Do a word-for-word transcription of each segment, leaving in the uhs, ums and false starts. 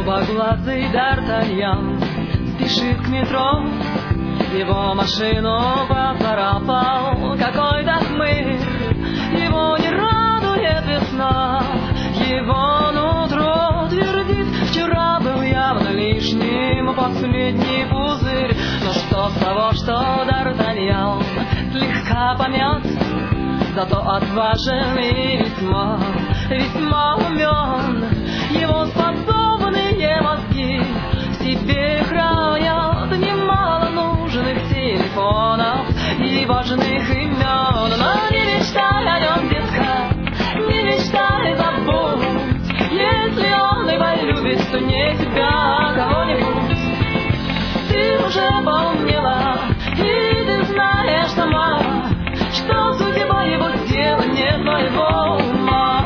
Голубоглазый Д'Артаньян спешит к метро, его машину поцарапал какой-то хмырь. Его не радует весна, его нутро твердит: вчера был явно лишним последний пузырь. Но что с того, что Д'Артаньян слегка помят, зато отважен и весьма, весьма умен. Его способные мозги в себе хранят немало нужных телефонов и важных имен. Но не мечтай о нем, детка, не мечтай, забудь. Если он и полюбит, то не тебя, а кого-нибудь. Ты уже поумнела, и ты знаешь сама, что судьба его дела не твоего ума.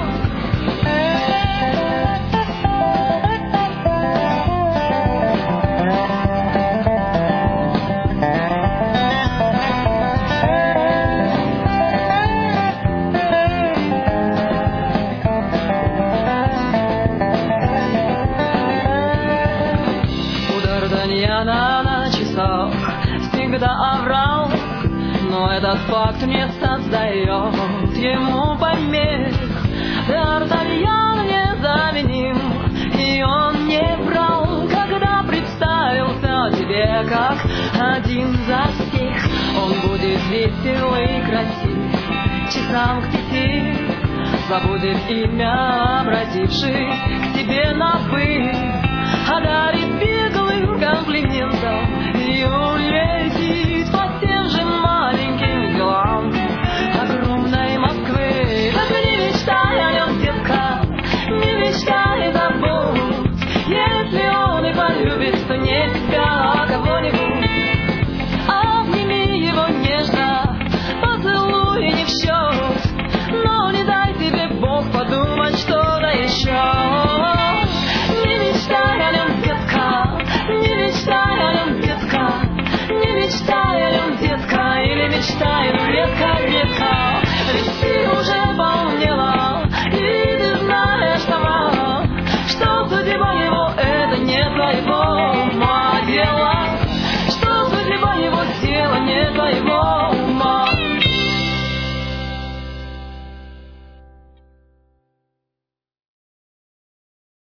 На часах всегда оврал, но этот факт не создает ему помех. Д'Артаньян незаменим, и он не врал, когда представился тебе как один за всех. Он будет весел и красив часам к пяти, забудет имя, обратившись к тебе на «вы», одарит беглым комплиментом и улетит по тем же маленьким делам огромной Москвы. Так не мечтай о нем, детка, не мечтай, забудь. Если он и полюбит, то не тебя,